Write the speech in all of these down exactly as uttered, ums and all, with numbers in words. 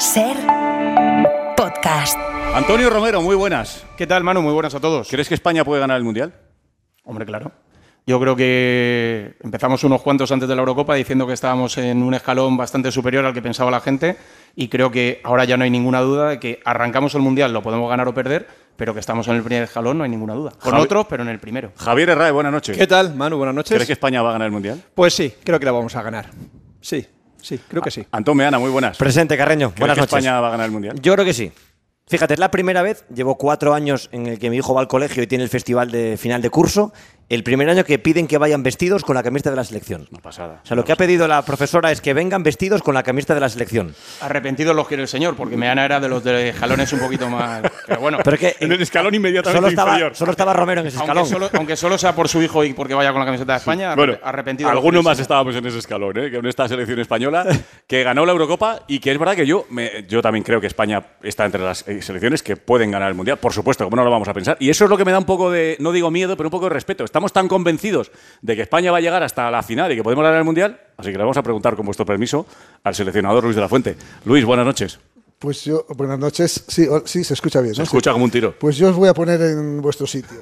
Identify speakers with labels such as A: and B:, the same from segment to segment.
A: Ser Podcast.
B: Antonio Romero, muy buenas.
C: ¿Qué tal, Manu? Muy buenas a todos.
B: ¿Crees que España puede ganar el Mundial?
C: Hombre, claro. Yo creo que empezamos unos cuantos antes de la Eurocopa diciendo que estábamos en un escalón bastante superior al que pensaba la gente y creo que ahora ya no hay ninguna duda de que arrancamos el Mundial, lo podemos ganar o perder, pero que estamos en el primer escalón no hay ninguna duda. Con
B: Javi...
C: otros, pero en el primero.
B: Javier Herrera, buenas noches.
D: ¿Qué tal, Manu? Buenas noches.
B: ¿Crees que España va a ganar el Mundial?
D: Pues sí, creo que la vamos a ganar. Sí, sí, creo que sí.
B: Antón Meana, muy buenas.
E: Presente, Carreño.
B: ¿Crees
E: Buenas
B: que
E: noches.
B: España va a ganar el Mundial?
E: Yo creo que sí. Fíjate, es la primera vez, llevo cuatro años en el que mi hijo va al colegio y tiene el festival de final de curso, el primer año que piden que vayan vestidos con la camiseta de la selección.
B: Una pasada.
E: O sea, lo que ha pedido la profesora es que vengan vestidos con la camiseta de la selección.
C: Arrepentidos los quiere el señor, porque Meana era de los de escalones un poquito más... Pero bueno,
E: Pero que
B: en el escalón inmediatamente
E: solo estaba,
B: inferior.
E: solo estaba Romero en ese
C: aunque
E: escalón.
C: solo, aunque solo sea por su hijo y porque vaya con la camiseta de España,
B: Sí. Bueno,
C: arrepentido.
B: algunos más estábamos en ese escalón, ¿eh? Que en esta selección española que ganó la Eurocopa y que es verdad que yo, me, yo también creo que España está entre las eh, selecciones que pueden ganar el Mundial. Por supuesto, ¿cómo no lo vamos a pensar? Y eso es lo que me da un poco de, no digo miedo, pero un poco de respeto. Estamos tan convencidos de que España va a llegar hasta la final y que podemos ganar el Mundial, así que le vamos a preguntar, con vuestro permiso, al seleccionador Luis de la Fuente. Luis, buenas noches.
F: Pues yo, buenas noches. Sí, sí, se escucha bien, ¿no?
B: Se escucha
F: sí.
B: como un tiro.
F: Pues yo os voy a poner en vuestro sitio.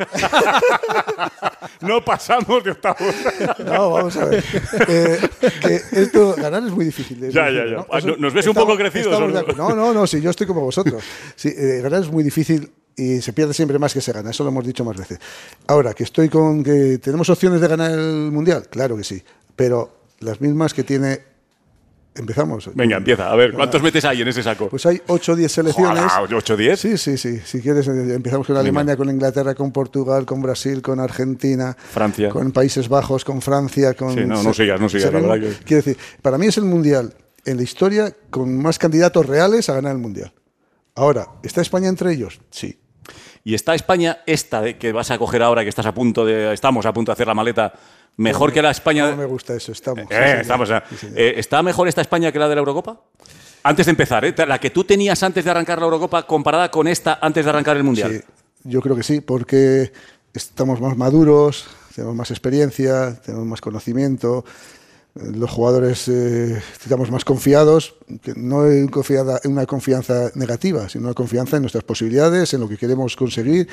B: No pasamos de octavos.
F: No, vamos a ver. Eh, que esto, ganar es muy difícil. Es
B: Ya,
F: difícil,
B: ya, ya.
F: ¿no?
B: Ah,
F: Eso-
B: ¿nos ves un
F: estamos-
B: poco crecidos,
F: estamos
B: o no?
F: de acuerdo. No, no, no, sí, yo estoy como vosotros. Sí, eh, ganar es muy difícil y se pierde siempre más que se gana. Eso lo hemos dicho más veces. Ahora, que estoy con que tenemos opciones de ganar el Mundial, claro que sí. Pero las mismas que tiene... Empezamos.
B: Venga, empieza. A ver, ¿cuántos metes ahí en ese saco?
F: Pues hay ocho o diez selecciones.
B: ¿ocho o diez?
F: Sí, sí, sí. Si quieres, eh, empezamos con Alemania, con Inglaterra, con Portugal, con Brasil, con Argentina,
B: Francia.
F: con Países Bajos, con Francia. Con
B: Sí, no, no sigas, no sigas, la
F: Seguimos.
B: verdad que-
F: Quiero decir, para mí es el Mundial en la historia con más candidatos reales a ganar el Mundial. Ahora, ¿está España entre ellos? Sí.
B: ¿Y está España esta de que vas a coger ahora, que estás a punto de, estamos a punto de hacer la maleta, mejor
F: No,
B: que la España?
F: No me gusta eso, estamos.
B: Eh,
F: Sí, señor.
B: estamos ya.
F: Sí, señor.
B: Eh, ¿Está mejor esta España que la de la Eurocopa? Antes de empezar, ¿eh? La que tú tenías antes de arrancar la Eurocopa comparada con esta antes de arrancar el Mundial.
F: Sí, yo creo que sí, porque estamos más maduros, tenemos más experiencia, tenemos más conocimiento, eh, los jugadores eh, estamos más confiados, que no en confiada- en una confianza negativa, sino una confianza en nuestras posibilidades, en lo que queremos conseguir.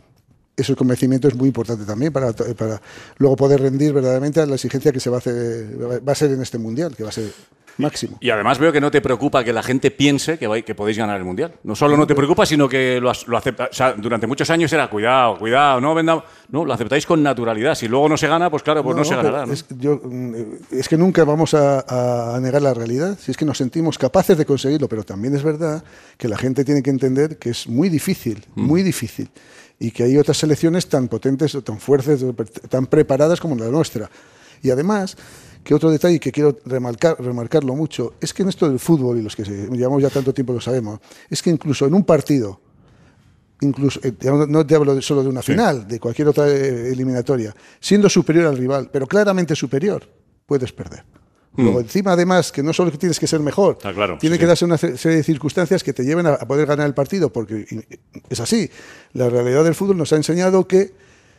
F: Ese convencimiento es muy importante también para, para luego poder rendir verdaderamente a la exigencia que se va a hacer, va a ser en este Mundial, que va a ser máximo.
B: Y además veo que no te preocupa que la gente piense que, vai- que podéis ganar el Mundial. No solo no te preocupa, sino que lo, as- lo acepta. O sea, durante muchos años era cuidado, cuidado, no vendamos. No, lo aceptáis con naturalidad. Si luego no se gana, pues claro, pues no, se
F: pero
B: ganará. ¿no?
F: Es, yo, mm, es que nunca vamos a, a negar la realidad, si es que nos sentimos capaces de conseguirlo, pero también es verdad que la gente tiene que entender que es muy difícil,
B: Mm.
F: muy difícil, y que hay otras selecciones tan potentes, o tan fuertes, tan preparadas como la nuestra. Y además, que otro detalle que quiero remarcar, remarcarlo mucho, es que en esto del fútbol, y los que se, llevamos ya tanto tiempo lo sabemos, es que incluso en un partido, incluso eh, no no te hablo de- solo de una
B: Sí.
F: final, de cualquier otra eh, eliminatoria, siendo superior al rival, pero claramente superior, puedes perder. Luego, encima, además, que no solo que tienes que ser mejor,
B: Está claro,
F: tiene
B: sí,
F: que
B: sí.
F: darse una ce- serie de circunstancias que te lleven a, a poder ganar el partido, porque i- es así. La realidad del fútbol nos ha enseñado que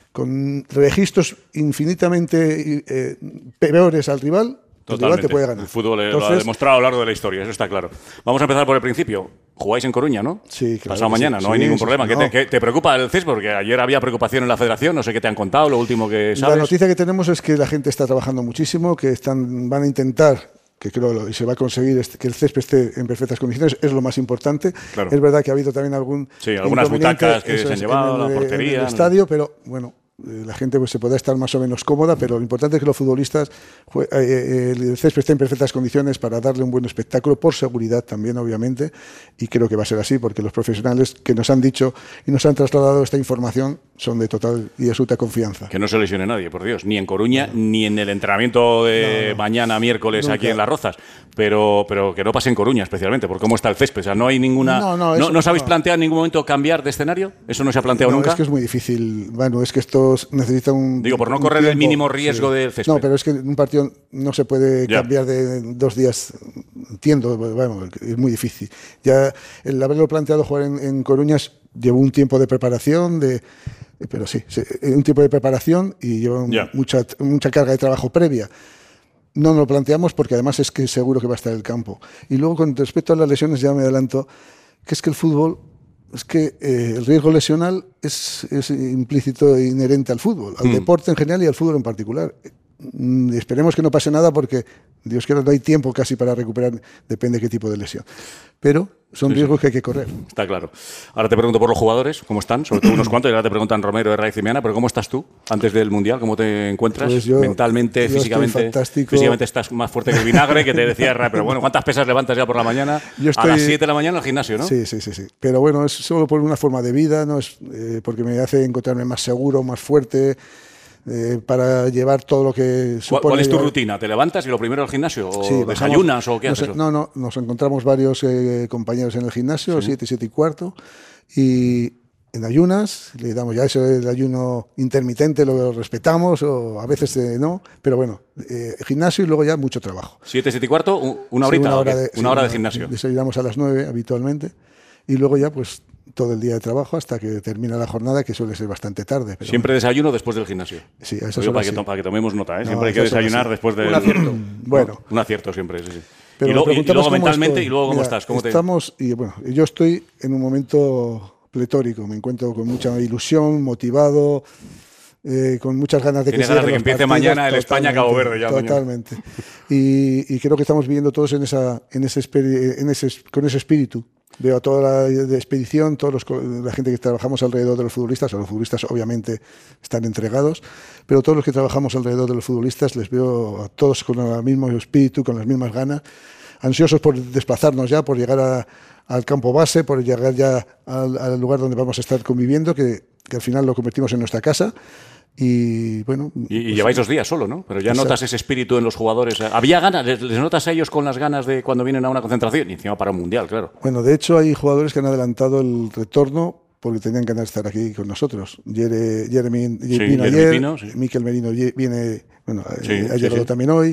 F: con registros infinitamente eh, peores al rival, el rival
B: Totalmente.
F: te puede ganar.
B: El fútbol eh, lo ha
F: Entonces,
B: demostrado a lo largo de la historia, eso está claro. Vamos a empezar por el principio. Jugáis en Coruña, ¿no?
F: Sí, claro
B: Pasado
F: que sí.
B: mañana, no
F: Sí,
B: hay ningún
F: sí,
B: problema.
F: sí,
B: ¿Qué,
F: no.
B: te, qué te preocupa el césped? Porque ayer había preocupación en la federación, no sé qué te han contado, lo último que sabes.
F: La noticia que tenemos es que la gente está trabajando muchísimo, que están, van a intentar, que creo lo- y se va a conseguir este- que el césped esté en perfectas condiciones, es lo más importante.
B: Claro.
F: Es verdad que ha habido también algún
B: Sí, algunas
F: inconveniente,
B: butacas que
F: eso
B: se han
F: es,
B: llevado,
F: en el,
B: la portería,
F: en el
B: ¿no?
F: estadio, pero bueno, eh, la gente pues se podrá estar más o menos cómoda, pero lo importante es que los futbolistas jue- eh, eh, el césped esté en perfectas condiciones para darle un buen espectáculo, por seguridad también, obviamente, y creo que va a ser así, porque los profesionales que nos han dicho y nos han trasladado esta información son de total y absoluta confianza.
B: Que no se lesione nadie, por Dios. Ni en Coruña, ni en el entrenamiento de
F: No, no.
B: mañana, miércoles,
F: Nunca.
B: aquí en Las Rozas. Pero, pero que no pase en Coruña, especialmente, por cómo está el césped. O sea, no hay ninguna...
F: No, no,
B: ¿No,
F: eso-
B: ¿no os habéis
F: no.
B: planteado en ningún momento cambiar de escenario? ¿Eso no se ha planteado
F: No,
B: nunca?
F: es que es muy difícil. Bueno, es que esto necesita un.
B: Digo, por no
F: un
B: correr el
F: tiempo,
B: mínimo riesgo del césped.
F: No, pero es que un partido no se puede
B: Ya.
F: cambiar de dos días. Entiendo, bueno, es muy difícil. Ya el haberlo planteado jugar en, en Coruña llevó un tiempo de preparación, de, pero sí, sí, un tiempo de preparación y lleva un-
B: Ya.
F: mucha, mucha carga de trabajo previa. no nos lo planteamos porque además es que seguro que va a estar en el campo. Y luego con respecto a las lesiones ya me adelanto, que es que el fútbol, es que eh, el riesgo lesional es, es implícito e inherente al fútbol, al mm. deporte en general y al fútbol en particular. Mm, esperemos que no pase nada porque, Dios quiera, no hay tiempo casi para recuperar, depende de qué tipo de lesión. Pero son sí, riesgos sí. que hay que correr.
B: Está claro. Ahora te pregunto por los jugadores, ¿cómo están? Sobre todo unos cuantos, y ahora te preguntan Romero, Herraiz y Meana, pero ¿cómo estás tú antes del Mundial? ¿Cómo te encuentras?
F: Pues yo,
B: mentalmente,
F: yo
B: físicamente? Físicamente estás más fuerte que el vinagre, que te decía Herraiz, pero bueno, ¿cuántas pesas levantas ya por la mañana?
F: Yo estoy,
B: a las siete de la mañana al gimnasio, ¿no?
F: Sí, sí, sí, sí. Pero bueno, es solo por una forma de vida, no es eh, porque me hace encontrarme más seguro, más fuerte. Eh, para llevar todo lo que supone.
B: ¿Cuál es tu
F: llevar...
B: rutina? ¿Te levantas y lo primero al gimnasio? ¿O
F: sí,
B: desayunas o qué
F: nos,
B: haces?
F: No, no, nos encontramos varios eh, compañeros en el gimnasio, sí. siete, siete y cuarto, y en ayunas, le damos ya eso del ayuno intermitente, lo respetamos, o a veces eh, no, pero bueno, eh, gimnasio y luego ya mucho trabajo.
B: ¿Siete, siete y cuarto? ¿Una horita?
F: Sí, una hora,
B: de,
F: de,
B: una
F: sí,
B: hora de
F: una,
B: gimnasio.
F: Desayunamos a las nueve habitualmente, y luego ya pues todo el día de trabajo hasta que termina la jornada, que suele ser bastante tarde. Pero
B: Siempre
F: bueno.
B: desayuno después del gimnasio.
F: Sí, a eso
B: para,
F: sí.
B: que para que tomemos nota, ¿eh?
F: No,
B: siempre hay que desayunar
F: así.
B: después del...
C: Un acierto.
F: Bueno.
B: Un acierto siempre, sí, sí.
F: Pero
B: y, lo, y luego mentalmente,
F: estoy.
B: y luego cómo
F: Mira,
B: estás. ¿Cómo
F: estamos,
B: te...
F: y bueno, yo estoy en un momento pletórico, me encuentro con mucha ilusión, motivado, eh, con muchas ganas de que,
B: ganas de que empiece
F: partidos,
B: mañana el España-Cabo Verde. Ya,
F: totalmente. Y, y creo que estamos viviendo todos en esa, en ese, en ese, con ese espíritu. Veo a toda la de expedición, toda la gente que trabajamos alrededor de los futbolistas, a los futbolistas obviamente están entregados, pero todos los que trabajamos alrededor de los futbolistas les veo a todos con el mismo espíritu, con las mismas ganas, ansiosos por desplazarnos ya, por llegar a, al campo base, por llegar ya al, al lugar donde vamos a estar conviviendo, que, que al final lo convertimos en nuestra casa. Y bueno.
B: Y, y pues, lleváis dos días solo, ¿no? Pero ya exacto. Notas ese espíritu en los jugadores. ¿Había ganas? ¿Les, ¿Les notas a ellos con las ganas de cuando vienen a una concentración? Y encima para un mundial, claro.
F: Bueno, de hecho, hay jugadores que han adelantado el retorno porque tenían ganas de estar aquí con nosotros. Jere, Jeremy sí, vino ayer, Pino, sí. Miquel Merino viene, bueno, sí, ha llegado sí, sí. también hoy.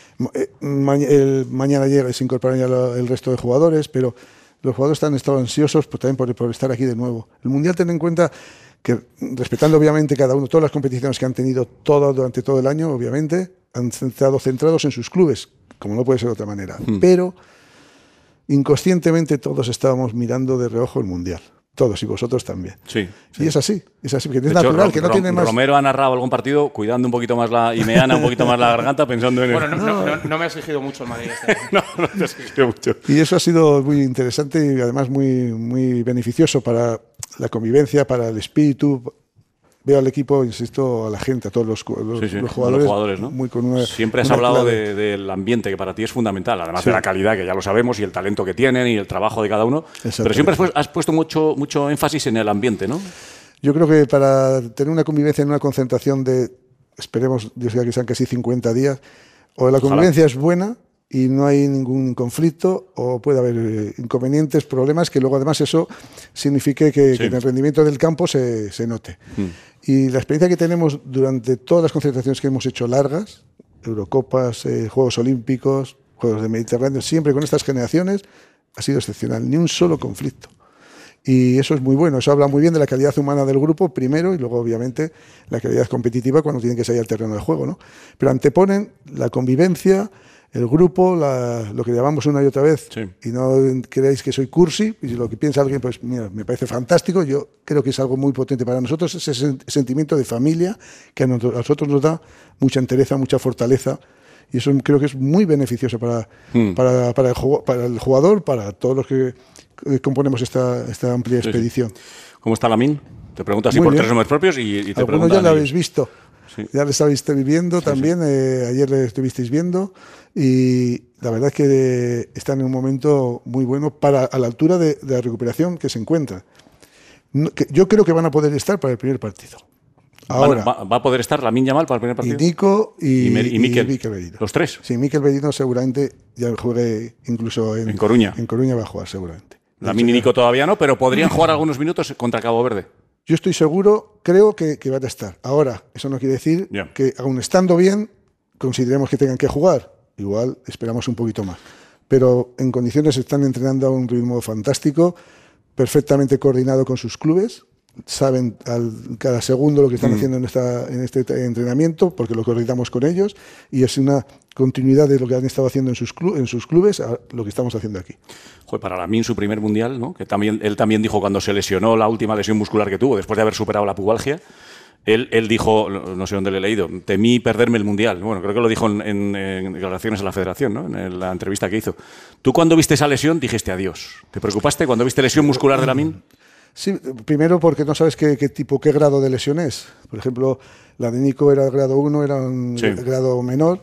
F: Ma el, mañana llega, se incorporan ya el resto de jugadores, pero los jugadores han estado ansiosos pues, también por, por estar aquí de nuevo. El mundial, ten en cuenta que respetando obviamente cada uno, todas las competiciones que han tenido todo, durante todo el año, obviamente, han estado centrados en sus clubes, como no puede ser de otra manera. Hmm. Pero inconscientemente todos estábamos mirando de reojo el Mundial. Todos, y vosotros también.
B: Sí, sí.
F: Y es así, es así, porque es
B: de
F: natural,
B: hecho,
F: que no
B: Rom
F: tiene más...
B: Romero ha narrado algún partido cuidando un poquito más la... y Meana un poquito más la garganta pensando en...
C: Bueno,
B: el...
C: no, no, no, no me ha exigido mucho el Madrid este año.
B: no, no te ha exigido mucho.
F: Y eso ha sido muy interesante y además muy, muy beneficioso para la convivencia, para el espíritu. Veo al equipo, insisto, a la gente, a todos los, los,
B: sí, sí,
F: los jugadores.
B: Los jugadores, ¿no?
F: Muy con una,
B: Siempre has
F: una
B: hablado de, del ambiente, que para ti es fundamental, además sí. de la calidad, que ya lo sabemos, y el talento que tienen y el trabajo de cada uno. Pero siempre has, has puesto mucho, mucho énfasis en el ambiente, ¿no?
F: Yo creo que para tener una convivencia en una concentración de, esperemos, Dios quiera que sean casi cincuenta días, o la convivencia Ojalá. es buena y no hay ningún conflicto, o puede haber inconvenientes, problemas, que luego además eso signifique que, sí. que en el rendimiento del campo se, se note. Mm. Y la experiencia que tenemos durante todas las concentraciones que hemos hecho largas, Eurocopas, eh, Juegos Olímpicos, Juegos del Mediterráneo, siempre con estas generaciones, ha sido excepcional, ni un solo conflicto. Y eso es muy bueno, eso habla muy bien de la calidad humana del grupo, primero, y luego obviamente la calidad competitiva cuando tienen que salir al terreno de juego, ¿no? Pero anteponen la convivencia, el grupo, la, lo que llamamos una y otra vez, sí. y no creáis que soy cursi, y si lo que piensa alguien, pues mira, me parece fantástico, yo creo que es algo muy potente para nosotros, ese sentimiento de familia que a nosotros nos da mucha entereza, mucha fortaleza, y eso creo que es muy beneficioso para, hmm. para, para, el, para el jugador, para todos los que componemos esta, esta amplia sí, expedición.
B: Sí. ¿Cómo está Lamine? Te pregunto así muy por bien. Tres nombres propios y, y te
F: Algunos ya lo habéis visto. Sí. Ya le estabais viendo
B: sí,
F: también,
B: sí.
F: Eh, ayer le estuvisteis viendo y la verdad es que están en un momento muy bueno para a la altura de, de la recuperación que se encuentra. No, que yo creo que van a poder estar para el primer partido. Ahora,
B: ¿Va, va a poder estar Lamine Yamal para el primer partido?
F: Y Nico y,
B: y, Mer y Mikel.
F: Y Mikel Merino.
B: ¿Los tres?
F: Sí, Mikel Merino seguramente ya juegue incluso en,
B: en Coruña.
F: En Coruña va a jugar seguramente.
B: Lamine y Nico todavía no, pero podrían jugar algunos minutos contra Cabo Verde.
F: Yo estoy seguro, creo que, que van a estar. Ahora, eso no quiere decir yeah. que aun estando bien, consideremos que tengan que jugar. Igual esperamos un poquito más. Pero en condiciones están entrenando a un ritmo fantástico, perfectamente coordinado con sus clubes. saben al, cada segundo lo que están mm. haciendo en, esta, en este entrenamiento, porque lo coordinamos con ellos, y es una continuidad de lo que han estado haciendo en sus, club, en sus clubes a lo que estamos haciendo aquí.
B: Joder, para Lamine su primer mundial, ¿no? Que también, él también dijo cuando se lesionó la última lesión muscular que tuvo, después de haber superado la pubalgia, Él, él dijo, no sé dónde le he leído, temí perderme el Mundial. Bueno, creo que lo dijo en, en, en declaraciones a la Federación, ¿no? En la entrevista que hizo. ¿Tú cuando viste esa lesión dijiste adiós? ¿Te preocupaste cuando viste lesión muscular de Lamine?
F: Sí, primero porque no sabes qué, qué tipo, qué grado de lesión es. Por ejemplo, la de Nico era grado uno, era un sí. grado menor,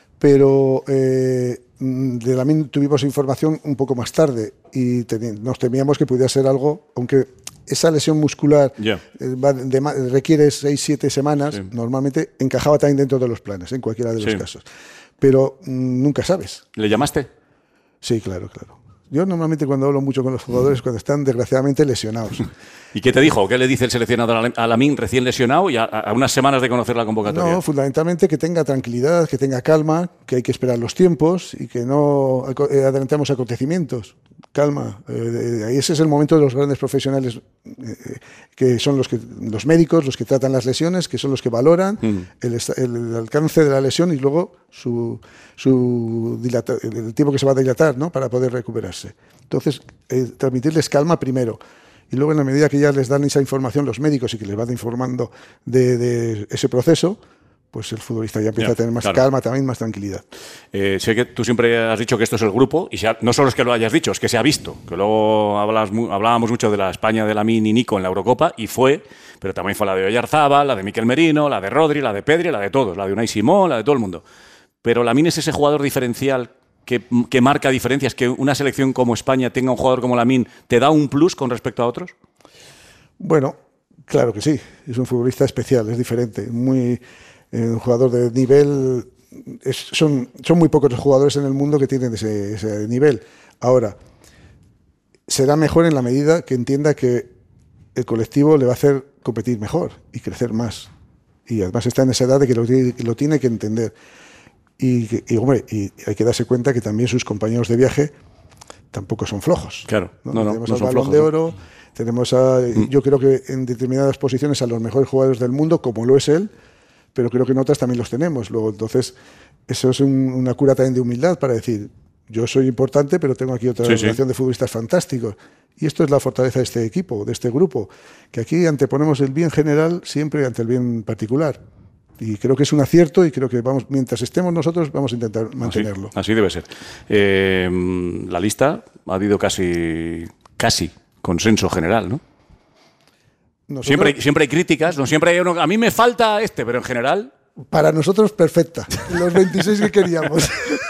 F: pero eh, de Lamine tuvimos información un poco más tarde y nos temíamos que pudiera ser algo, aunque esa lesión muscular yeah. va de, de, requiere seis siete semanas, sí. normalmente encajaba también dentro de los planes, en cualquiera de los sí. casos. Pero mmm, nunca sabes.
B: ¿Le llamaste?
F: Sí, claro, claro. Yo normalmente cuando hablo mucho con los jugadores cuando están desgraciadamente lesionados.
B: ¿Y qué te dijo? ¿Qué le dice el seleccionador a Lamine recién lesionado y a, a unas semanas de conocer la convocatoria?
F: No, fundamentalmente que tenga tranquilidad, que tenga calma, que hay que esperar los tiempos y que no adelantemos acontecimientos. Calma. Eh, ahí ese es el momento de los grandes profesionales eh, que son los, que, los médicos, los que tratan las lesiones, que son los que valoran mm. el, el alcance de la lesión y luego su, su dilata, el tiempo que se va a dilatar, ¿no? Para poder recuperarse. Entonces, eh, transmitirles calma primero. Y luego, en la medida que ya les dan esa información los médicos y que les van informando de, de ese proceso, pues el futbolista ya empieza ya, a tener más claro. calma, también más tranquilidad.
B: Eh, sé que tú siempre has dicho que esto es el grupo, y ha, no solo es que lo hayas dicho, es que se ha visto. Que luego hablas, hablábamos mucho de la España de Lamine y Nico en la Eurocopa, y fue, pero también fue la de Oyarzábal, la de Mikel Merino, la de Rodri, la de Pedri, la de todos, la de Unai Simón, la de todo el mundo. Pero Lamine es ese jugador diferencial que, que marca diferencias, que una selección como España tenga un jugador como Lamine, ¿te da un plus con respecto a otros?
F: Bueno, claro que sí, es un futbolista especial, es diferente, muy... un jugador de nivel, es, son, son muy pocos los jugadores en el mundo que tienen ese, ese nivel. Ahora, será mejor en la medida que entienda que el colectivo le va a hacer competir mejor y crecer más. Y además está en esa edad de que lo, que lo tiene que entender. Y, y, hombre, y hay que darse cuenta que también sus compañeros de viaje tampoco son flojos.
B: Claro,
F: ¿no?
B: no, no,
F: tenemos
B: no
F: al
B: son
F: Balón
B: flojos,
F: de
B: ¿no?
F: Oro, tenemos a, mm. yo creo que en determinadas posiciones a los mejores jugadores del mundo, como lo es él, pero creo que en otras también los tenemos. Luego, entonces, eso es un, una cura también de humildad para decir, yo soy importante, pero tengo aquí otra sí, relación sí. de futbolistas fantásticos. Y esto es la fortaleza de este equipo, de este grupo, que aquí anteponemos el bien general siempre ante el bien particular. Y creo que es un acierto y creo que vamos, mientras estemos nosotros vamos a intentar mantenerlo.
B: Así, así debe ser. Eh, la lista ha habido casi, casi consenso general, ¿no? Nosotros, siempre, siempre hay críticas, no siempre hay uno. A mí me falta este, pero en general.
F: Para nosotros, perfecta. Los veintiséis que queríamos.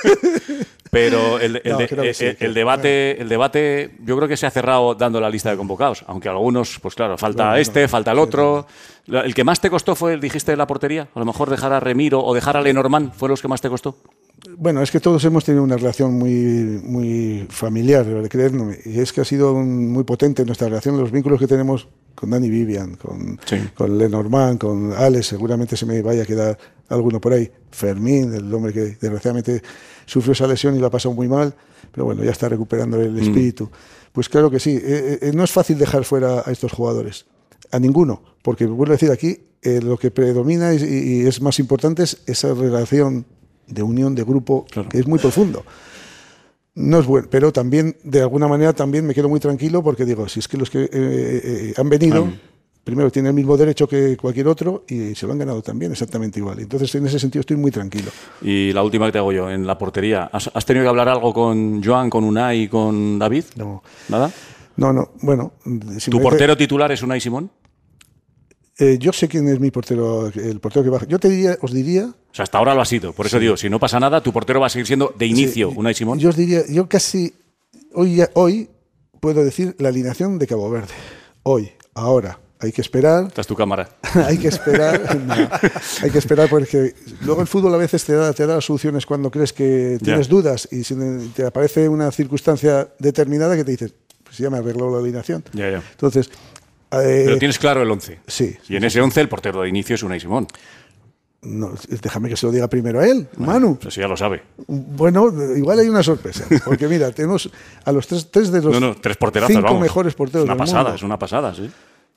B: Pero el, el, no, de, el, sí, el, el, debate, el debate, yo creo que se ha cerrado dando la lista de convocados. Aunque algunos, pues claro, falta no, este, no, falta el otro. Sí, no. ¿El que más te costó fue, dijiste, la portería? A lo mejor dejar a Remiro o dejar a Lenormand, ¿fue los que más te costó?
F: Bueno, es que todos hemos tenido una relación muy, muy familiar, creedme, y es que ha sido un, muy potente nuestra relación, los vínculos que tenemos con Dani Vivian, con, sí. con Lenormand, con Alex, seguramente se me vaya a quedar alguno por ahí, Fermín, el hombre que desgraciadamente sufrió esa lesión y la ha pasado muy mal, pero bueno, ya está recuperando el espíritu. Mm. Pues claro que sí, eh, eh, no es fácil dejar fuera a estos jugadores, a ninguno, porque vuelvo a decir aquí, eh, lo que predomina y, y es más importante es esa relación de unión, de grupo, claro. que es muy profundo. No es bueno, pero también, de alguna manera, también me quedo muy tranquilo porque digo, si es que los que eh, eh, han venido, um. primero tienen el mismo derecho que cualquier otro y se lo han ganado también exactamente igual. Entonces, en ese sentido, estoy muy tranquilo.
B: Y la última que te hago yo, en la portería, ¿has, has tenido que hablar algo con Joan, con Unai y con David?
F: No.
B: ¿Nada?
F: No, no, bueno.
B: ¿Tu portero titular es Unai Simón?
F: Eh, yo sé quién es mi portero, el portero que baja. Yo te diría, os diría...
B: O sea, hasta ahora lo ha sido. Por eso sí. digo, si no pasa nada, tu portero va a seguir siendo de inicio sí, Unai Simón.
F: Yo os diría, yo casi... Hoy, hoy puedo decir la alineación de Cabo Verde. Hoy, ahora. Hay que esperar.
B: Esta es tu cámara.
F: hay que esperar. No, hay que esperar porque luego el fútbol a veces te da, te da soluciones cuando crees que tienes yeah. dudas y si te aparece una circunstancia determinada que te dices, pues ya me arregló la alineación.
B: Yeah, yeah.
F: Entonces...
B: Eh, Pero tienes claro el once.
F: Sí.
B: Y en ese once el portero de inicio es Unai Simón.
F: No, déjame que se lo diga primero a él, bueno, Manu.
B: Pues ya lo sabe.
F: Bueno, igual hay una sorpresa. Porque mira, tenemos a los tres, tres de los
B: no, no, tres porterazos,
F: cinco
B: vamos.
F: mejores porteros
B: es una
F: del
B: pasada,
F: mundo.
B: Es una pasada, sí.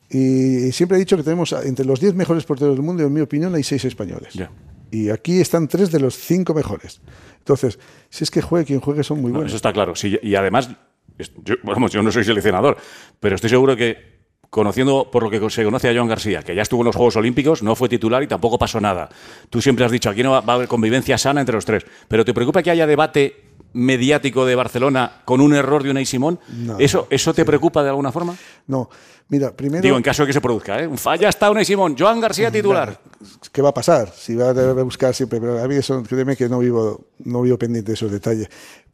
F: Y siempre he dicho que tenemos entre los diez mejores porteros del mundo, y en mi opinión hay seis españoles.
B: Ya.
F: Y aquí están tres de los cinco mejores. Entonces, si es que juegue quien juegue, son muy
B: No,
F: buenos.
B: eso está claro. Sí, y además, yo, vamos, yo no soy seleccionador, pero estoy seguro que, conociendo por lo que se conoce a Joan García, que ya estuvo en los Juegos Olímpicos, no fue titular y tampoco pasó nada. Tú siempre has dicho, aquí no va, va a haber convivencia sana entre los tres. ¿Pero te preocupa que haya debate mediático de Barcelona con un error de Unai Simón?
F: No,
B: ¿Eso, eso te
F: sí.
B: preocupa de alguna forma?
F: No, mira, primero...
B: Digo, en caso de que se produzca, ¿eh? Un falla está Unai Simón, Joan García titular.
F: ¿Qué va a pasar? Si va a buscar siempre, pero a mí eso, créeme que no vivo, no vivo pendiente de esos detalles.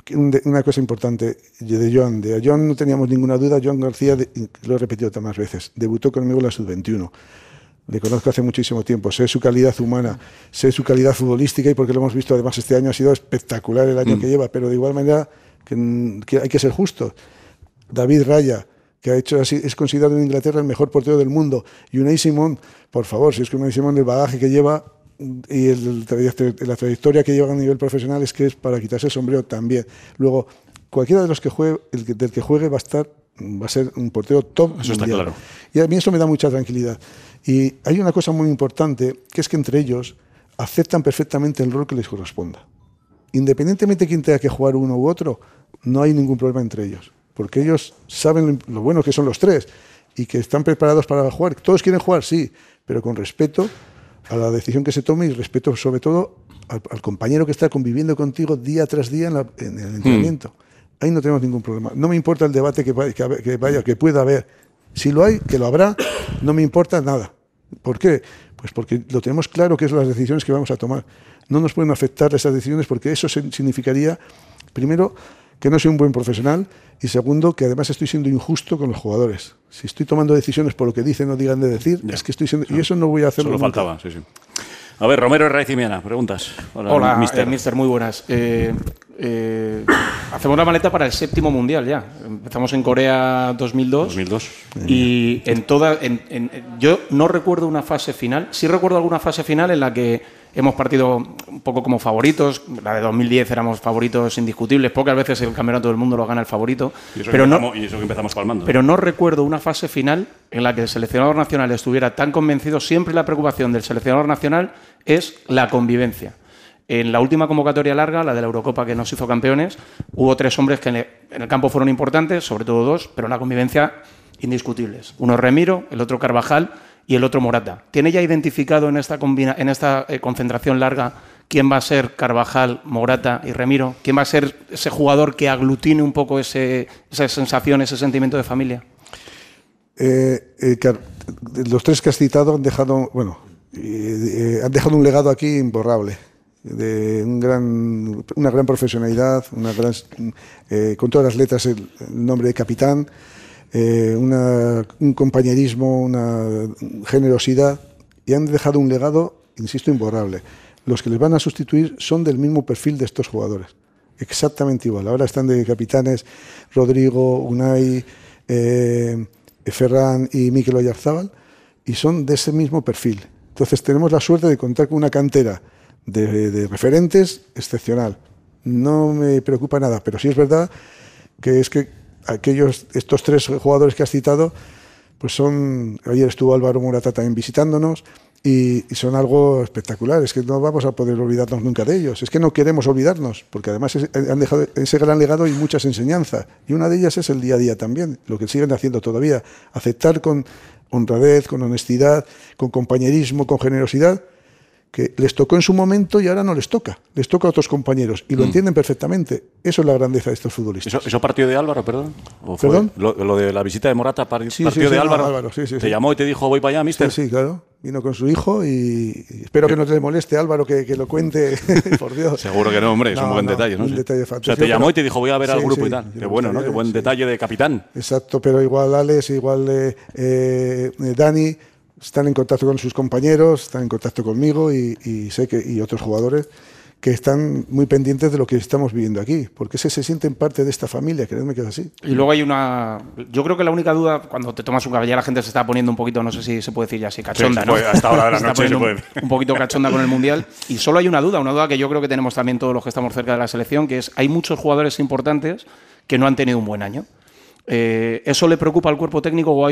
F: Una cosa importante de Joan, de Joan no teníamos ninguna duda. Joan García, lo he repetido tantas veces, debutó conmigo en la sub veintiuno. Le conozco hace muchísimo tiempo, sé su calidad humana, sé su calidad futbolística, y porque lo hemos visto además este año ha sido espectacular el año mm. que lleva, pero de igual manera que, que hay que ser justos. David Raya, que ha hecho así, es considerado en Inglaterra el mejor portero del mundo, y Unai Simón, por favor, si es que Unai Simón, el bagaje que lleva y el, la trayectoria que lleva a nivel profesional, es que es para quitarse el sombrero también. Luego, cualquiera de los que juegue, el que, del que juegue va a estar, va a ser un portero top.
B: Eso está
F: mundial.
B: Claro.
F: Y a mí eso me da mucha tranquilidad. Y hay una cosa muy importante, que es que entre ellos aceptan perfectamente el rol que les corresponda. Independientemente de quién tenga que jugar uno u otro, no hay ningún problema entre ellos, porque ellos saben lo bueno que son los tres y que están preparados para jugar. Todos quieren jugar, sí, pero con respeto a la decisión que se tome y respeto sobre todo al, al compañero que está conviviendo contigo día tras día en, la, en el entrenamiento. Mm. Ahí no tenemos ningún problema. No me importa el debate que vaya, que vaya, que pueda haber. Si lo hay, que lo habrá, no me importa nada. ¿Por qué? Pues porque lo tenemos claro que son las decisiones que vamos a tomar. No nos pueden afectar esas decisiones, porque eso significaría, primero, que no soy un buen profesional, y segundo, que además estoy siendo injusto con los jugadores. Si estoy tomando decisiones por lo que dicen o digan de decir, ya. es que estoy siendo... Y eso no voy a hacerlo
B: Solo
F: nunca.
B: faltaba, sí, sí. A ver, Romero Raicimiana, preguntas.
C: Hola, Hola mister. Eh, mister, muy buenas. Eh, eh, hacemos la maleta para el séptimo mundial ya. Empezamos en Corea dos mil dos.
B: dos mil dos.
C: Y en toda, en, en, yo no recuerdo una fase final. Sí recuerdo alguna fase final en la que hemos partido un poco como favoritos. La de dos mil diez éramos favoritos indiscutibles. Pocas veces el campeonato del mundo lo gana el favorito.
B: Y eso,
C: pero
B: que,
C: no,
B: empezamos, y eso que empezamos palmando.
C: Pero no recuerdo una fase final en la que el seleccionador nacional estuviera tan convencido. Siempre la preocupación del seleccionador nacional es la convivencia. En la última convocatoria larga, la de la Eurocopa que nos hizo campeones, hubo tres hombres que en el campo fueron importantes, sobre todo dos, pero en la convivencia indiscutibles. Uno es Remiro, el otro Carvajal y el otro Morata. ¿Tiene ya identificado en esta, combina en esta eh, concentración larga quién va a ser Carvajal, Morata y Remiro? ¿Quién va a ser ese jugador que aglutine un poco ese, esa sensación, ese sentimiento de familia?
F: Eh, eh, los tres que has citado han dejado, bueno, eh, eh, han dejado un legado aquí imborrable, de un gran, una gran profesionalidad, una gran, eh, con todas las letras el, el nombre de capitán, eh, una, un compañerismo, una generosidad, y han dejado un legado, insisto, imborrable. Los que les van a sustituir son del mismo perfil de estos jugadores, exactamente igual. Ahora están de capitanes Rodrigo, Unai, eh, Ferran y Mikel Oyarzábal, y son de ese mismo perfil. Entonces tenemos la suerte de contar con una cantera de, de referentes excepcional. No me preocupa nada, pero sí es verdad que es que aquellos, estos tres jugadores que has citado, pues son, ayer estuvo Álvaro Morata también visitándonos, y, y son algo espectacular. Es que no vamos a poder olvidarnos nunca de ellos. Es que no queremos olvidarnos, porque además es, han dejado ese gran legado y muchas enseñanzas. Y una de ellas es el día a día también, lo que siguen haciendo todavía. Aceptar con honradez, con honestidad, con compañerismo, con generosidad, que les tocó en su momento y ahora no les toca. Les toca a otros compañeros y lo mm. entienden perfectamente. Eso es la grandeza de estos futbolistas.
B: ¿Eso, eso partió de Álvaro, perdón? ¿O fue
F: ¿Perdón?
B: Lo, lo de la visita de Morata partió
F: sí,
B: sí,
F: sí,
B: de Álvaro.
F: No, Álvaro sí, sí,
B: ¿Te
F: sí.
B: llamó y te dijo voy para allá, mister?
F: Sí, sí, claro. Vino con su hijo y, y espero que no te moleste, Álvaro, que, que lo cuente, por Dios.
B: Seguro que no, hombre, es no, un buen
F: no,
B: detalle, ¿no?
F: Un
B: sí.
F: detalle
B: O
F: fantástico.
B: sea, te llamó
F: pero,
B: y te dijo voy a ver
F: sí,
B: al grupo
F: sí,
B: y tal. Qué
F: sí,
B: bueno, ¿no? Qué buen
F: sí.
B: detalle de capitán.
F: Exacto, pero igual Alex, igual eh, eh, Dani están en contacto con sus compañeros, están en contacto conmigo y, y sé que y otros jugadores que están muy pendientes de lo que estamos viviendo aquí, porque se, se sienten parte de esta familia, créanme que es así.
C: Y luego hay una... Yo creo que la única duda, cuando te tomas un café, ya la gente se está poniendo un poquito, no sé si se puede decir ya así, cachonda,
B: sí,
C: ¿no?
B: Puede, hasta ahora de la noche se puede.
C: Un, un poquito cachonda con el Mundial. Y solo hay una duda, una duda que yo creo que tenemos también todos los que estamos cerca de la selección, que es, hay muchos jugadores importantes que no han tenido un buen año. Eh, ¿Eso le preocupa al cuerpo técnico o hay un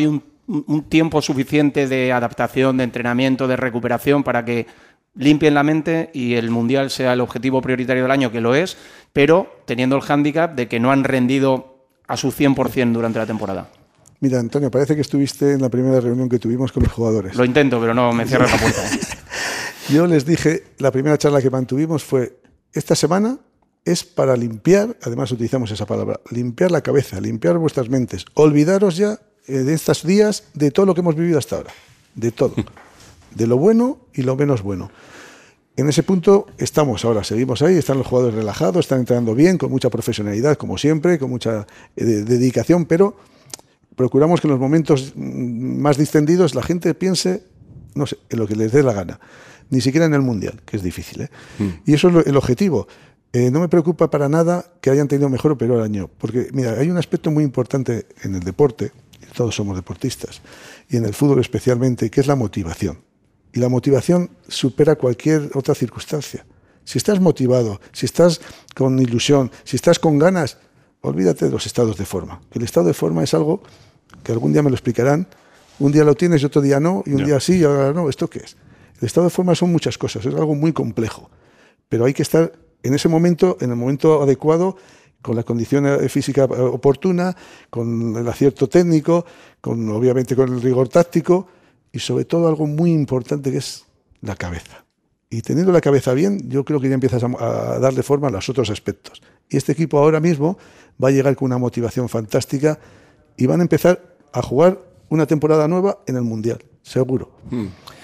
C: un tiempo suficiente de adaptación, de entrenamiento, de recuperación para que limpien la mente y el Mundial sea el objetivo prioritario del año, que lo es, pero teniendo el hándicap de que no han rendido a su cien por cien durante la temporada.
F: Mira, Antonio, parece que estuviste en la primera reunión que tuvimos con los jugadores.
C: Lo intento, pero no me cierras la puerta.
F: Yo les dije, la primera charla que mantuvimos fue, esta semana es para limpiar, además utilizamos esa palabra, limpiar la cabeza, limpiar vuestras mentes. Olvidaros ya eh, de estos días de todo lo que hemos vivido hasta ahora, de todo, de lo bueno y lo menos bueno. En ese punto estamos ahora, seguimos ahí, están los jugadores relajados, están entrenando bien, con mucha profesionalidad, como siempre, con mucha eh, dedicación, pero procuramos que en los momentos más distendidos la gente piense, no sé, en lo que les dé la gana. Ni siquiera en el Mundial, que es difícil, ¿eh? Mm. Y eso es lo, el objetivo. Eh, no me preocupa para nada que hayan tenido mejor o peor año, porque, mira, hay un aspecto muy importante en el deporte, y todos somos deportistas, y en el fútbol especialmente, que es la motivación. Y la motivación supera cualquier otra circunstancia. Si estás motivado, si estás con ilusión, si estás con ganas, olvídate de los estados de forma. El estado de forma es algo que algún día me lo explicarán. Un día lo tienes y otro día no, y un no. día sí y ahora no. ¿Esto qué es? El estado de forma son muchas cosas, es algo muy complejo. Pero hay que estar en ese momento, en el momento adecuado, con la condición física oportuna, con el acierto técnico, con obviamente con el rigor táctico y sobre todo algo muy importante que es la cabeza. Y teniendo la cabeza bien, yo creo que ya empiezas a, a darle forma a los otros aspectos. Y este equipo ahora mismo va a llegar con una motivación fantástica y van a empezar a jugar una temporada nueva en el Mundial, seguro.
D: Hmm.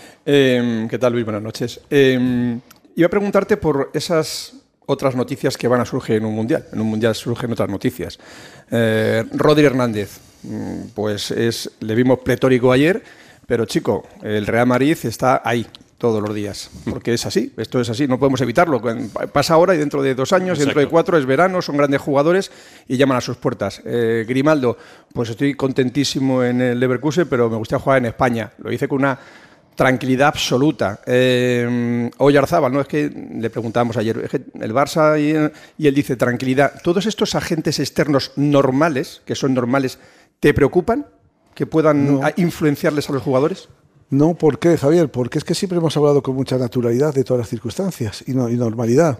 D: Eh, ¿Qué tal, Luis? Buenas noches. Eh, iba a preguntarte por esas otras noticias que van a surgir en un Mundial. En un Mundial surgen otras noticias. Eh, Rodri Hernández, pues es, le vimos pletórico ayer, pero chico, el Real Madrid está ahí todos los días, porque es así, esto es así, no podemos evitarlo. Pasa ahora y dentro de dos años, Exacto. dentro de cuatro es verano, son grandes jugadores y llaman a sus puertas. Eh, Grimaldo, pues estoy contentísimo en el Leverkusen, pero me gustaría jugar en España. Lo hice con una tranquilidad absoluta. Eh, Oyarzábal, ¿no? Es que le preguntábamos ayer, es que el Barça y, y él dice tranquilidad. ¿Todos estos agentes externos normales, que son normales, te preocupan? ¿Que puedan no. influenciarles a los jugadores?
F: No, ¿por qué, Javier? Porque es que siempre hemos hablado con mucha naturalidad de todas las circunstancias y, no, y normalidad.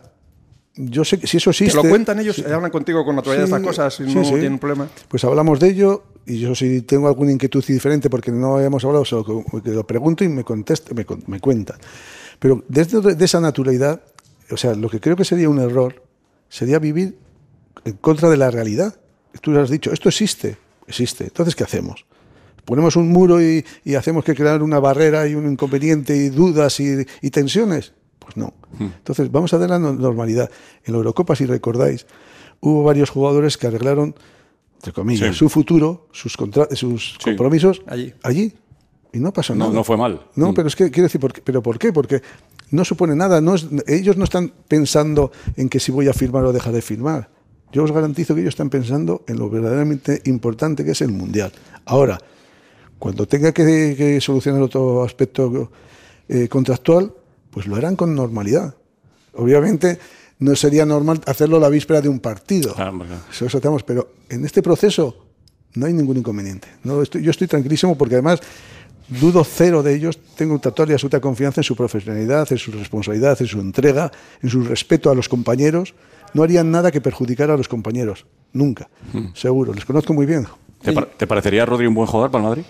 F: Yo sé que si eso existe...
D: ¿Te lo cuentan ellos? Sí. ¿Hablan contigo con naturalidad sí, de estas cosas y sí, no sí. tienen problema?
F: Pues hablamos de ello y yo si tengo alguna inquietud diferente porque no hemos hablado, solo que lo pregunto y me contesta, me, me cuentan. Pero desde de esa naturalidad, o sea, lo que creo que sería un error sería vivir en contra de la realidad. Tú lo has dicho, esto existe, existe. Entonces, ¿qué hacemos? ¿Ponemos un muro y, y hacemos que crear una barrera y un inconveniente y dudas y, y tensiones? Pues no. Entonces, vamos a dar la normalidad. En la Eurocopa, si recordáis, hubo varios jugadores que arreglaron, entre comillas, sí. su futuro, sus, contra sus sí. compromisos allí. allí. Y no pasó nada.
B: No, no fue mal.
F: No, mm. pero es que quiero decir, ¿por qué? ¿Pero por qué? Porque no supone nada. No es, ellos no están pensando en que si voy a firmar o dejar de firmar. Yo os garantizo que ellos están pensando en lo verdaderamente importante que es el Mundial. Ahora, cuando tenga que, que solucionar otro aspecto eh, contractual, pues lo harán con normalidad. Obviamente no sería normal hacerlo la víspera de un partido. Ah, eso, eso tenemos, pero en este proceso no hay ningún inconveniente. No, estoy, yo estoy tranquilísimo porque además dudo cero de ellos. Tengo total y absoluta confianza en su profesionalidad, en su responsabilidad, en su entrega, en su respeto a los compañeros. No harían nada que perjudicara a los compañeros. Nunca. Hmm. Seguro. Les conozco muy bien.
B: ¿Te, par ¿Te parecería Rodri un buen jugador para el Madrid?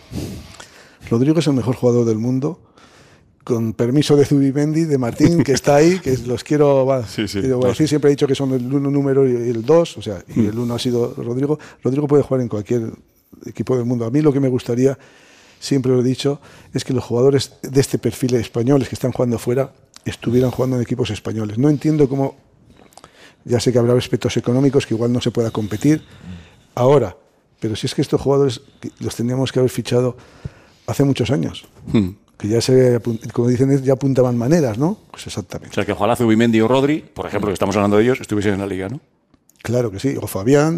F: Rodrigo es el mejor jugador del mundo. Con permiso de Zubimendi, de Martín, que está ahí, que los quiero, va, sí, sí, quiero decir, siempre he dicho que son el uno número y el dos, o sea, y el uno ha sido Rodrigo. Rodrigo puede jugar en cualquier equipo del mundo. A mí lo que me gustaría, siempre lo he dicho, es que los jugadores de este perfil españoles que están jugando fuera estuvieran jugando en equipos españoles. No entiendo cómo, ya sé que habrá aspectos económicos que igual no se pueda competir ahora, pero si es que estos jugadores los tendríamos que haber fichado hace muchos años. Hmm. Que ya se, como dicen, ya apuntaban maneras, ¿no? Pues exactamente.
B: O sea, que ojalá Zubimendi o Rodri, por ejemplo, que estamos hablando de ellos, estuviesen en la liga, ¿no?
F: Claro que sí, o Fabián,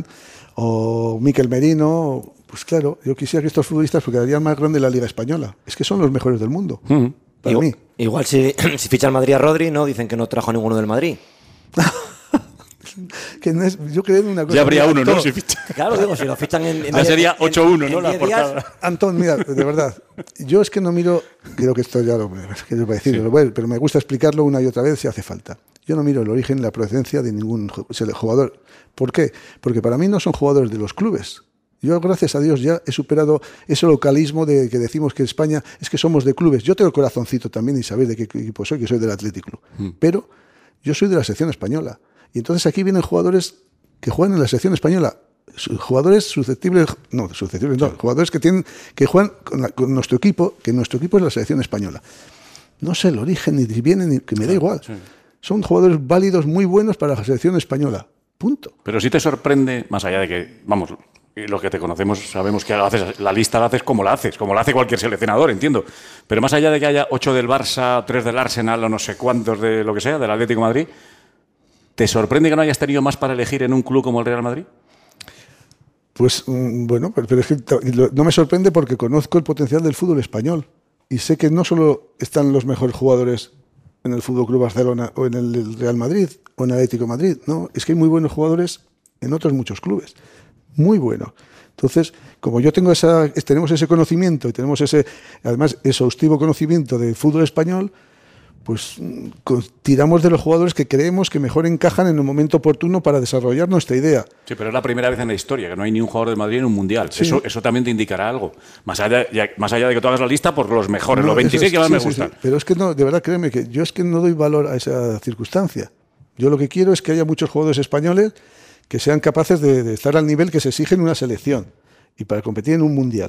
F: o Mikel Merino, pues claro, yo quisiera que estos futbolistas, porque harían más grande la liga española, es que son los mejores del mundo, uh-huh. para
E: igual,
F: mí.
E: Igual si, si ficha el Madrid a Rodri, no, dicen que no trajo a ninguno del Madrid.
F: que no es, yo creo en una cosa.
B: Ya habría uno, ¿no?
F: Antón,
B: Si ficha.
E: Claro, digo, si lo fichan en. en
B: Ya sería
E: en-
B: ocho uno,
E: en-
B: ¿no?
E: en
B: La
E: diez días,
B: portada.
F: Antón, mira, de verdad, yo es que no miro, creo que esto ya lo, que les voy a decir,
B: Sí.
F: lo voy a- pero me gusta explicarlo una y otra vez si hace falta. Yo no miro el origen, la procedencia de ningún ju- jugador. ¿Por qué? Porque para mí no son jugadores de los clubes. Yo, gracias a Dios, ya he superado ese localismo de que decimos que España es que somos de clubes. Yo tengo el corazoncito también y sabéis de qué equipo soy, que soy del Athletic Club.
B: Mm.
F: Pero yo soy de la sección española. Y entonces aquí vienen jugadores que juegan en la sección española. Su- Jugadores susceptibles, no, susceptibles no, jugadores que tienen que juegan con, la- con nuestro equipo, que nuestro equipo es la selección española. No sé el origen, ni si vienen, ni que me da igual.
B: sí.
F: Son jugadores válidos, muy buenos para la selección española. Punto.
B: Pero sí te sorprende, más allá de que, vamos, los que te conocemos sabemos que haces, la lista la haces como la haces, como la hace cualquier seleccionador, entiendo. Pero más allá de que haya ocho del Barça, tres del Arsenal o no sé cuántos de lo que sea, del Atlético de Madrid, ¿te sorprende que no hayas tenido más para elegir en un club como el Real Madrid?
F: Pues mm, bueno, pero, pero es que ta- y lo- no me sorprende porque conozco el potencial del fútbol español y sé que no solo están los mejores jugadores en el Fútbol Club Barcelona o en el Real Madrid o en el Atlético de Madrid, no, es que hay muy buenos jugadores en otros muchos clubes, muy buenos. Entonces, como yo tengo esa, es- tenemos ese conocimiento y tenemos ese, además, exhaustivo conocimiento del fútbol español, pues mm, con- tiramos de los jugadores que creemos que mejor encajan en el momento oportuno para desarrollar nuestra idea.
B: Sí, pero es la primera vez en la historia que no hay ni un jugador de Madrid en un mundial.
F: Sí.
B: Eso, eso también te indicará algo. Más allá, ya- más allá de que tú hagas la lista por los mejores,
F: No,
B: los veintiséis
F: eso
B: que
F: es-
B: más
F: sí,
B: me
F: sí,
B: gustan.
F: sí. Pero es que no, de verdad, créeme que yo es que no doy valor a esa circunstancia. Yo lo que quiero es que haya muchos jugadores españoles que sean capaces de, de estar al nivel que se exige en una selección y para competir en un mundial.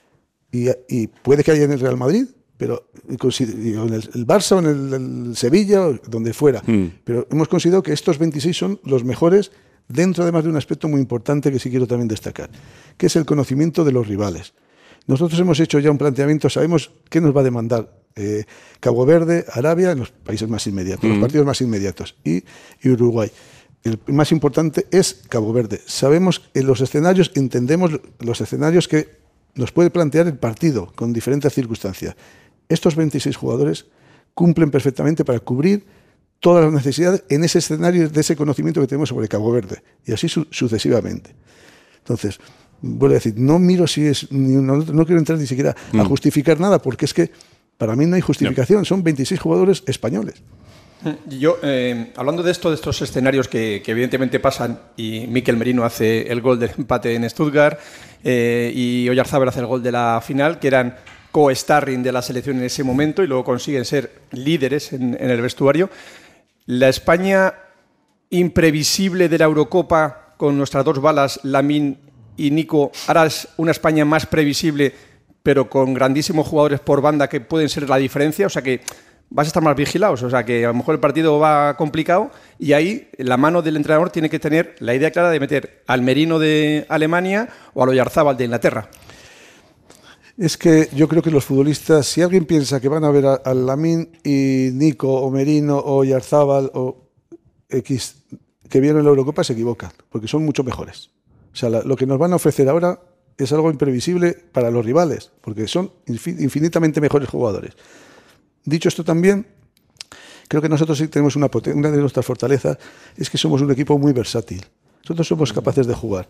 F: Y, y puede que haya en el Real Madrid, pero consider- y en el, el Barça o en el, el Sevilla o donde fuera.
B: Mm.
F: Pero hemos considerado que estos veintiséis son los mejores dentro además de un aspecto muy importante que sí quiero también destacar, que es el conocimiento de los rivales. Nosotros hemos hecho ya un planteamiento, sabemos qué nos va a demandar eh, Cabo Verde, Arabia, en los países más inmediatos, los partidos más inmediatos, y, y Uruguay. El más importante es Cabo Verde. Sabemos en los escenarios, entendemos los escenarios que nos puede plantear el partido con diferentes circunstancias. Estos veintiséis jugadores cumplen perfectamente para cubrir todas las necesidades en ese escenario de ese conocimiento que tenemos sobre Cabo Verde, y así su- sucesivamente. Entonces, vuelvo a decir, no miro si es, ni- no, no quiero entrar ni siquiera a justificar nada, porque es que para mí no hay justificación, son veintiséis jugadores españoles.
D: Yo, eh, hablando de esto, de estos escenarios que, que evidentemente pasan, y Mikel Merino hace el gol del empate en Stuttgart, eh, y Oyarzábal hace el gol de la final, que eran co-starring de la selección en ese momento, y luego consiguen ser líderes en, en el vestuario. La España imprevisible de la Eurocopa, con nuestras dos balas, Lamine y Nico, ahora es una España más previsible, pero con grandísimos jugadores por banda que pueden ser la diferencia, o sea que vas a estar más vigilados, o sea que a lo mejor el partido va complicado y ahí la mano del entrenador tiene que tener la idea clara de meter al Merino de Alemania o al Oyarzábal de Inglaterra.
F: Es que yo creo que los futbolistas, si alguien piensa que van a ver a, a Lamine y Nico o Merino o Yarzábal o X que vieron la Eurocopa, se equivocan, porque son mucho mejores. O sea, la- lo que nos van a ofrecer ahora es algo imprevisible para los rivales, porque son infi- infinitamente mejores jugadores. Dicho esto también, creo que nosotros sí tenemos una, poten- una de nuestras fortalezas, es que somos un equipo muy versátil. Nosotros somos capaces de jugar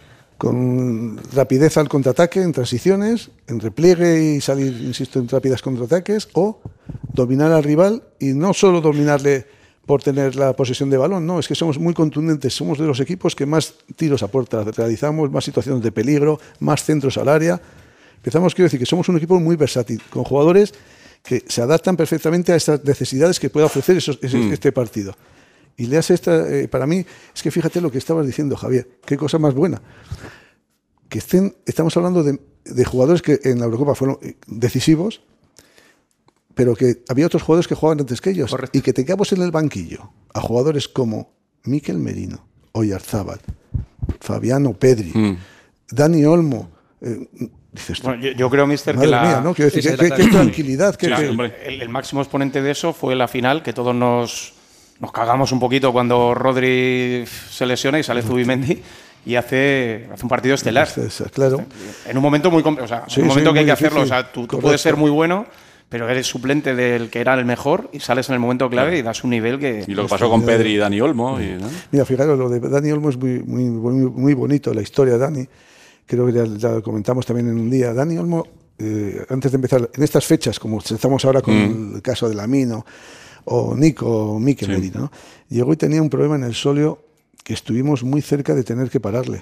F: con rapidez al contraataque, en transiciones, en repliegue y salir, insisto, en rápidas contraataques, o dominar al rival y no solo dominarle por tener la posesión de balón, no, es que somos muy contundentes, somos de los equipos que más tiros a puerta realizamos, más situaciones de peligro, más centros al área. Empezamos, quiero decir, que somos un equipo muy versátil, con jugadores que se adaptan perfectamente a estas necesidades que puede ofrecer esos, ese,
B: Mm.
F: este partido. Y le hace esta, eh, para mí, es que fíjate lo que estabas diciendo, Javier, qué cosa más buena. Que estén, estamos hablando de, de jugadores que en la Eurocopa fueron eh, decisivos, pero que había otros jugadores que jugaban antes que ellos.
D: Correcto.
F: Y que tengamos en el banquillo a jugadores como Mikel Merino, Oyarzábal, Fabiano Pedri,
B: Mm.
F: Dani Olmo. eh, dices tú,
C: Bueno, yo, yo creo, mister,
F: madre
C: que la,
F: mía, ¿no? Quiero decir,
D: esa
F: que,
D: es la
F: que- que
D: clave.
F: tranquilidad. Que,
B: Sí,
F: que-
B: sí, hombre.
C: el, el máximo exponente de eso fue la final, que todos nos, nos cagamos un poquito cuando Rodri se lesiona y sale Zubimendi y hace, hace un partido estelar.
F: Esa- esa, claro.
C: En un momento muy com- o sea,
F: Sí,
C: en un momento
F: sí,
C: que hay
F: muy
C: que hacerlo. O
F: difícil.
C: sea, tú, tú
F: Correcto.
C: puedes ser muy bueno, pero eres suplente del que era el mejor y sales en el momento clave claro. y das un nivel que...
B: Y lo que pasó con Pedri y Dani Olmo. Y, ¿no?
F: Mira, fijaros, lo de Dani Olmo es muy, muy, muy, muy bonito, la historia de Dani. Creo que ya, ya lo comentamos también en un día. Dani Olmo, eh, antes de empezar, en estas fechas, como estamos ahora con mm. el caso de Lamino, o Nico, o Mikel sí. Merino, ¿no? Llegó y tenía un problema en el sóleo que estuvimos muy cerca de tener que pararle.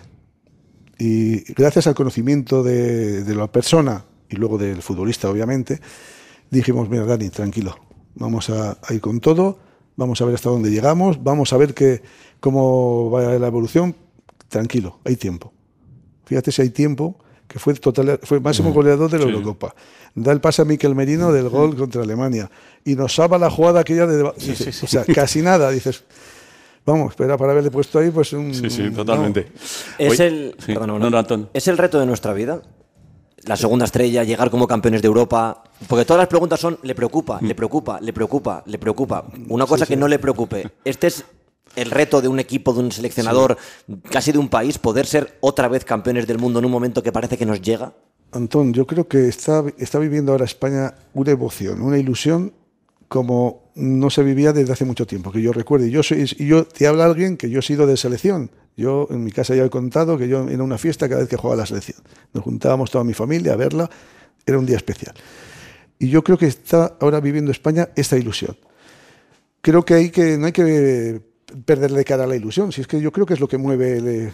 F: Y gracias al conocimiento de, de la persona y luego del futbolista, obviamente, dijimos, mira, Dani, tranquilo, vamos a, a ir con todo, vamos a ver hasta dónde llegamos, vamos a ver que, cómo va la evolución, tranquilo, hay tiempo. Fíjate si hay tiempo, que fue, total, fue máximo goleador de la sí. Eurocopa. Da el pase a Mikel Merino del gol sí. contra Alemania. Y nos salva la jugada aquella de... Sí, sí, sí. O sea, casi nada, dices... Vamos, espera, para haberle puesto ahí, pues un...
B: Sí, sí, totalmente.
E: No. Es, Oye, el, sí. perdón, no, no, es el reto de nuestra vida. La segunda estrella, llegar como campeones de Europa. Porque todas las preguntas son, ¿le preocupa? ¿Le preocupa? ¿Le preocupa? ¿Le preocupa? Una cosa sí, que sí. no le preocupe. Este es el reto de un equipo, de un seleccionador, sí. casi de un país, poder ser otra vez campeones del mundo en un momento que parece que nos llega.
F: Antón, yo creo que está, está viviendo ahora España una emoción, una ilusión como no se vivía desde hace mucho tiempo, que yo recuerde. Yo soy, y yo te habla alguien que yo he sido de selección. Yo en mi casa ya he contado que yo era una fiesta cada vez que jugaba la selección. Nos juntábamos toda mi familia a verla, era un día especial. Y yo creo que está ahora viviendo España esta ilusión. Creo que, hay que no hay que perderle cara a la ilusión, si es que yo creo que es lo que mueve, le,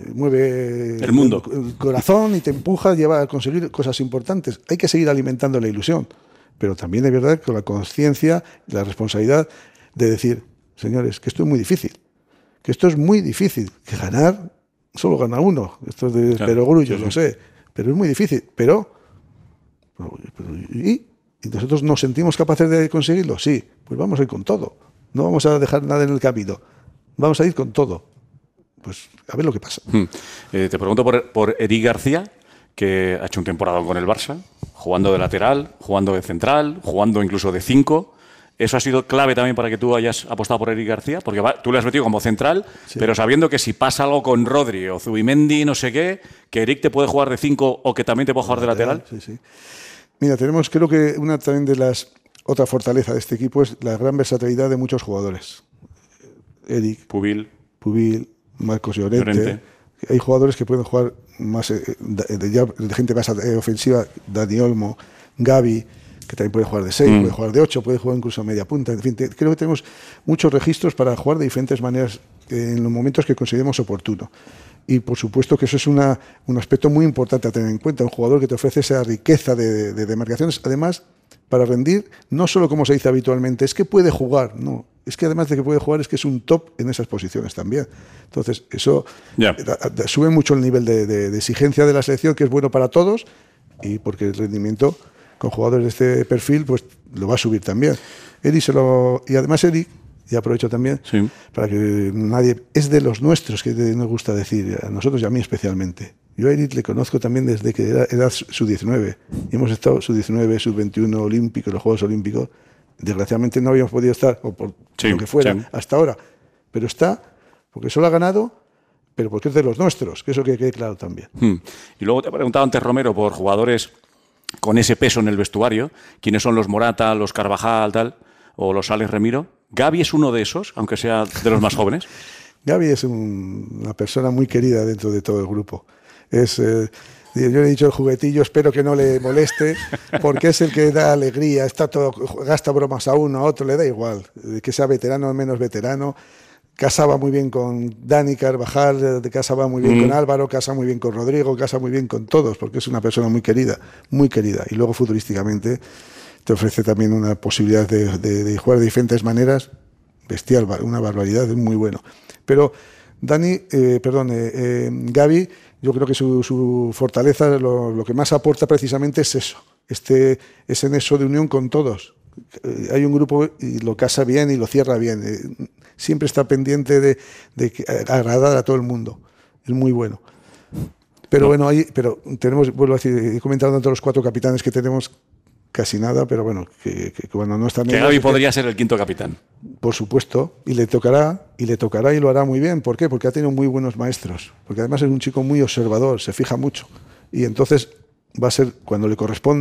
F: mueve
B: el mundo,
F: el, el corazón y te empuja a llevar a conseguir cosas importantes. Hay que seguir alimentando la ilusión. Pero también es verdad con la conciencia y la responsabilidad de decir, señores, que esto es muy difícil, que esto es muy difícil, que ganar solo gana uno, esto es de claro, perogrullo, sí, lo sé, pero es muy difícil, pero, pero, pero ¿y? ¿y nosotros nos sentimos capaces de conseguirlo? Sí, pues vamos a ir con todo, no vamos a dejar nada en el camino, vamos a ir con todo, pues a ver lo que pasa.
B: Hmm. Eh, te pregunto por, por Eric García, que ha hecho un temporadón con el Barça, jugando de lateral, jugando de central, jugando incluso de cinco. ¿Eso ha sido clave también para que tú hayas apostado por Eric García? Porque va, tú le has metido como central, sí. pero sabiendo que si pasa algo con Rodri o Zubimendi, no sé qué, que Eric te puede jugar de cinco o que también te puede jugar de lateral.
F: Sí, sí. Mira, tenemos, creo que una también de las otra fortaleza de este equipo es la gran versatilidad de muchos jugadores. Eric,
B: Pubil,
F: Pubil, Marcos Llorente. Llorente. Hay jugadores que pueden jugar más eh, de, de, de gente más eh, ofensiva, Dani Olmo, Gavi, que también puede jugar de seis, mm. puede jugar de ocho, puede jugar incluso media punta. En fin, te, creo que tenemos muchos registros para jugar de diferentes maneras eh, en los momentos que consideremos oportuno. Y por supuesto que eso es una, un aspecto muy importante a tener en cuenta, un jugador que te ofrece esa riqueza de, de, de marcaciones, además para rendir, no solo como se dice habitualmente, es que puede jugar, no, es que además de que puede jugar es que es un top en esas posiciones también. Entonces, eso yeah. da, da, sube mucho el nivel de, de, de exigencia de la selección, que es bueno para todos, y porque el rendimiento con jugadores de este perfil pues lo va a subir también. Eric se lo, y además Eric, y aprovecho también, sí. para que nadie, es de los nuestros, que nos gusta decir, a nosotros y a mí especialmente. Yo a Eric le conozco también desde que era, era sub diecinueve, y hemos estado sub diecinueve, sub veintiuno olímpico, los Juegos Olímpicos. Desgraciadamente no habíamos podido estar, o por sí, lo que fuera, sí. hasta ahora. Pero está, porque solo ha ganado, pero porque es de los nuestros, que eso que quede claro también.
B: Hmm. Y luego te he preguntado antes, Romero, por jugadores con ese peso en el vestuario, quiénes son los Morata, los Carvajal, tal, o los Alex Remiro. ¿Gavi es uno de esos, aunque sea de los más jóvenes?
F: Gavi es un, una persona muy querida dentro de todo el grupo. Es... Eh, Yo le he dicho el juguetillo, espero que no le moleste, porque es el que da alegría, está todo, gasta bromas a uno, a otro, le da igual, que sea veterano o menos veterano. Casaba muy bien con Dani Carvajal, casaba muy bien mm. con Álvaro, casa muy bien con Rodrigo, casa muy bien con todos, porque es una persona muy querida, muy querida. Y luego futurísticamente te ofrece también una posibilidad de, de, de jugar de diferentes maneras, bestial, una barbaridad, es muy bueno. Pero Dani, eh, perdón, eh, eh, Gavi, yo creo que su, su fortaleza, lo, lo que más aporta precisamente es eso, este, ese nexo de unión con todos. Eh, hay un grupo y lo casa bien y lo cierra bien. Eh, siempre está pendiente de, de que, agradar a todo el mundo. Es muy bueno. Pero no. bueno, hay, pero tenemos, vuelvo a decir, he comentado entre los cuatro capitanes que tenemos casi nada, pero bueno, que, que cuando no están...
B: Que Gavi podría que, ser el quinto capitán.
F: Por supuesto, y le tocará, y le tocará y lo hará muy bien. ¿Por qué? Porque ha tenido muy buenos maestros, porque además es un chico muy observador, se fija mucho, y entonces va a ser, cuando le corresponda,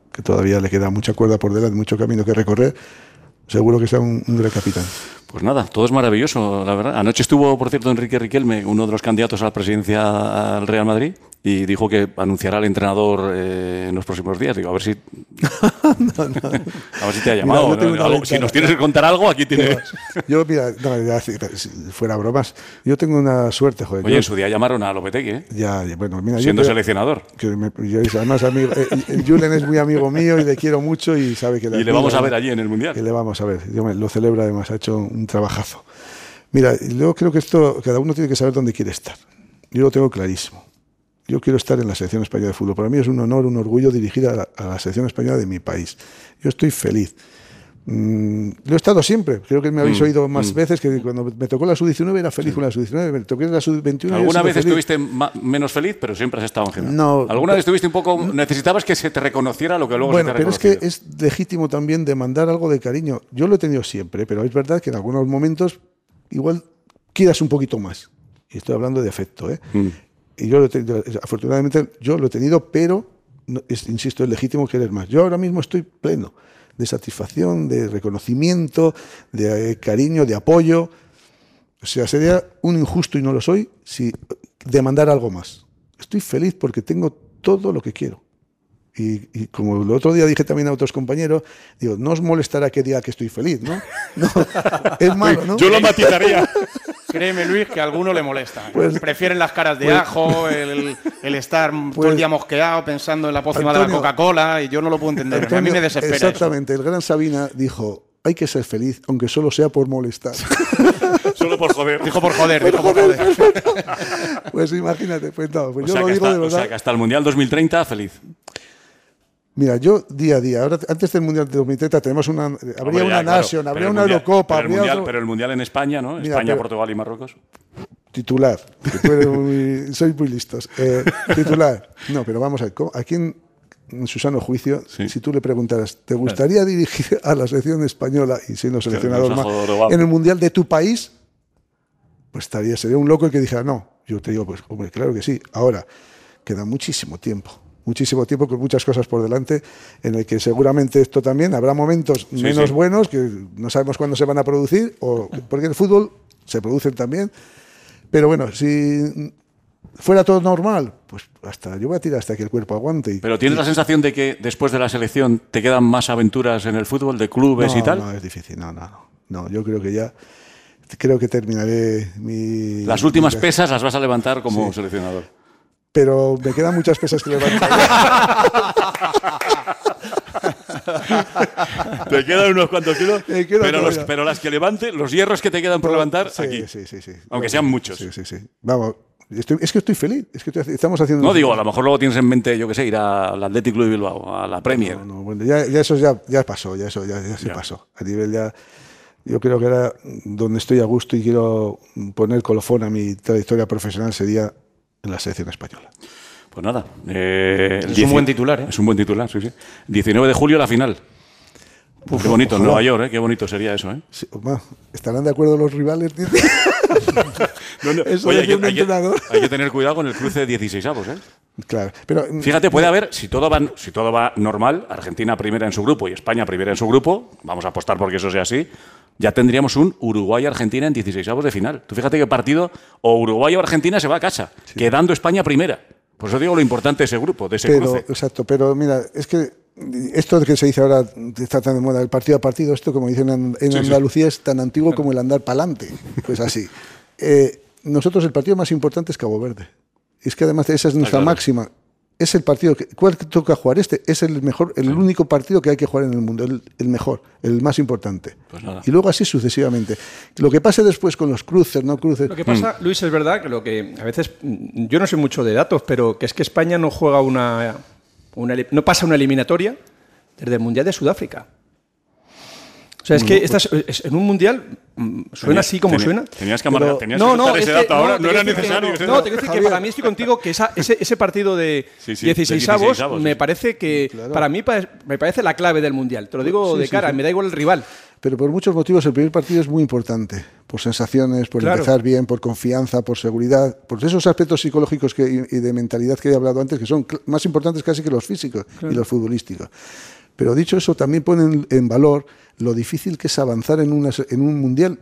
F: que todavía le queda mucha cuerda por delante, mucho camino que recorrer, seguro que sea un, un gran capitán.
B: Pues nada, todo es maravilloso, la verdad. Anoche estuvo, por cierto, Enrique Riquelme, uno de los candidatos a la presidencia al Real Madrid, y dijo que anunciará al entrenador eh, en los próximos días. Digo, a ver si,
F: no, no.
B: A ver si te ha llamado.
F: Mira,
B: ¿no? Algo, si nos tienes que contar algo, aquí tienes.
F: Yo, mira, no, ya, si fuera bromas, yo tengo una suerte, joder.
B: Oye,
F: yo,
B: en su día llamaron a Lopetegui, ¿eh?
F: Ya, bueno, mira,
B: siendo
F: yo creo,
B: seleccionador.
F: Que me, yo, además, amigo, eh, el Julen es muy amigo mío y le quiero mucho y sabe que le
B: Y le vamos a ver allí en el Mundial.
F: Que le vamos a ver. Yo me, lo celebro, además, ha hecho un trabajazo. Mira, yo creo que esto, cada uno tiene que saber dónde quiere estar. Yo lo tengo clarísimo. Yo quiero estar en la selección española de fútbol. Para mí es un honor, un orgullo dirigir a la, a la selección española de mi país. Yo estoy feliz. Mm, lo he estado siempre. Creo que me habéis mm, oído más mm. veces que cuando me tocó la sub diecinueve era feliz sí. con la sub diecinueve. Me toqué la sub veintiuno.
B: ¿Alguna vez
F: feliz.
B: estuviste menos feliz, pero siempre has estado en general?
F: No.
B: ¿Alguna vez estuviste un poco... necesitabas que se te reconociera lo que luego
F: bueno,
B: se te
F: pero es que es legítimo también demandar algo de cariño. Yo lo he tenido siempre, pero es verdad que en algunos momentos igual quieras un poquito más. Y estoy hablando de afecto, ¿eh? Mm. Y yo lo he tenido, afortunadamente yo lo he tenido, pero, no, es, insisto, es legítimo querer más. Yo ahora mismo estoy pleno de satisfacción, de reconocimiento, de eh, cariño, de apoyo. O sea, sería un injusto, y no lo soy, si demandar algo más. Estoy feliz porque tengo todo lo que quiero. Y, y como el otro día dije también a otros compañeros, digo, no os molestará que diga que estoy feliz, ¿no? No, es malo, ¿no?
B: Yo lo matizaría.
C: Créeme, Luis, que a alguno le molesta.
F: Pues,
C: prefieren las caras de
F: pues,
C: ajo, el, el estar
F: pues,
C: todo el día mosqueado pensando en la pócima
F: Antonio,
C: de la Coca-Cola, y yo no lo puedo entender.
F: Antonio,
C: a mí me desespera.
F: Exactamente,
C: eso.
F: El gran Sabina dijo, hay que ser feliz, aunque solo sea por molestar.
B: Solo por joder.
C: Dijo por joder, dijo por joder.
F: Pues imagínate, pues no, pues
B: o
F: yo
B: sea
F: lo digo
B: hasta,
F: de verdad.
B: O sea que hasta el Mundial dos mil treinta, feliz.
F: Mira, yo día a día, ahora antes del Mundial de dos mil treinta tenemos una, habría
B: Hombre,
F: una
B: ya,
F: Nation,
B: claro,
F: habría una
B: mundial,
F: Eurocopa,
B: pero el,
F: habría
B: mundial,
F: otro...
B: pero el Mundial en España, ¿no?
F: Mira,
B: España,
F: pero,
B: Portugal y Marruecos.
F: Titular, que tú eres muy, sois muy listos. Eh, titular, no, pero vamos a ver, aquí en, en su sano juicio, sí. si tú le preguntaras, ¿te gustaría claro. dirigir a la selección española y siendo seleccionador más en el Mundial de tu país? Pues estaría, sería un loco el que dijera, no. Yo te digo, pues, hombre, claro que sí. Ahora, queda muchísimo tiempo. Muchísimo tiempo con muchas cosas por delante, en el que seguramente esto también habrá momentos sí, menos sí. buenos que no sabemos cuándo se van a producir, o porque en el fútbol se producen también. Pero bueno, si fuera todo normal, pues hasta yo voy a tirar hasta que el cuerpo aguante. Y,
B: Pero ¿tienes
F: y,
B: la sensación de que después de la selección te quedan más aventuras en el fútbol, de clubes
F: no,
B: y tal?
F: No, es difícil, no, no, no. No, yo creo que ya creo que terminaré mi...
B: Las últimas mi... pesas las vas a levantar como sí. seleccionador.
F: Pero me quedan muchas pesas que levantar.
B: Te quedan unos cuantos kilos, pero, los, pero las que levante, los hierros que te quedan por levantar,
F: sí,
B: aquí.
F: Sí, sí, sí.
B: Aunque sean muchos.
F: Sí, sí, sí. Vamos, estoy, es que estoy feliz. Es que estoy, estamos haciendo...
B: No, digo, a lo mejor luego tienes en mente, yo qué sé, ir al Athletic Club de Bilbao, a la Premier.
F: No, no, bueno, ya, ya eso ya, ya pasó, ya eso ya, ya se ya. pasó. A nivel ya... Yo creo que ahora donde estoy a gusto y quiero poner colofón a mi trayectoria profesional sería en la selección española.
B: Pues nada. Eh,
C: es un buen titular, ¿eh?
B: Es un buen titular, sí, sí. diecinueve de julio la final. Uf, qué bonito, en Nueva York, ¿eh? Qué bonito sería eso, ¿eh?
F: Sí, bueno, ¿estarán de acuerdo los rivales?
B: no, no.
F: Eso
B: Oye,
F: hay, que,
B: hay, que, hay que tener cuidado con el cruce de dieciseisavos, ¿eh?
F: Claro, pero
B: fíjate, puede haber, si todo va, si todo va normal, Argentina primera en su grupo y España primera en su grupo, vamos a apostar porque eso sea así, ya tendríamos un Uruguay-Argentina en dieciseisavos de final. Tú fíjate qué partido, o Uruguay o Argentina se va a casa, sí. quedando España primera. Por eso digo lo importante de ese grupo, de ese
F: pero,
B: cruce.
F: Exacto, pero mira, es que esto que se dice ahora, está tan de moda, el partido a partido, esto como dicen en, en sí, Andalucía sí. es tan antiguo como el andar pa'lante. Pues así. Eh, nosotros el partido más importante es Cabo Verde. Es que además esa es nuestra ah, claro. máxima. Es el partido que... ¿Cuál toca jugar? Este es el mejor, el sí. único partido que hay que jugar en el mundo, el, el mejor, el más importante.
B: Pues nada.
F: Y luego así sucesivamente. Lo que pase después con los cruces, no cruces...
D: Lo que pasa, mm. Luis, es verdad que lo que a veces... Yo no sé mucho de datos, pero que es que España no juega una... una no pasa una eliminatoria desde el Mundial de Sudáfrica. O sea, es que estás en un mundial suena
B: Tenía,
D: así como
B: tenía,
D: suena.
B: Tenías que amargar, tenías
D: no,
B: que
D: no,
B: ese
D: es
B: dato
D: que,
B: ahora,
D: no,
B: no era necesario.
D: Que, no, te quiero decir que para mí estoy contigo que esa, ese, ese partido de sí, sí, dieciseisavos
B: dieciseisavos
D: me
B: sí.
D: parece que,
F: claro.
D: para mí me parece la clave del mundial. Te lo digo
F: sí,
D: de cara,
F: sí, sí.
D: me da igual el rival.
F: pero por muchos motivos el primer partido es muy importante. Por sensaciones, por
D: Claro.
F: empezar bien, por confianza, por seguridad, por esos aspectos psicológicos que, y de mentalidad que he hablado antes, que son cl- más importantes casi que los físicos y los futbolísticos. Pero dicho eso, también ponen en valor lo difícil que es avanzar en, una, en un mundial.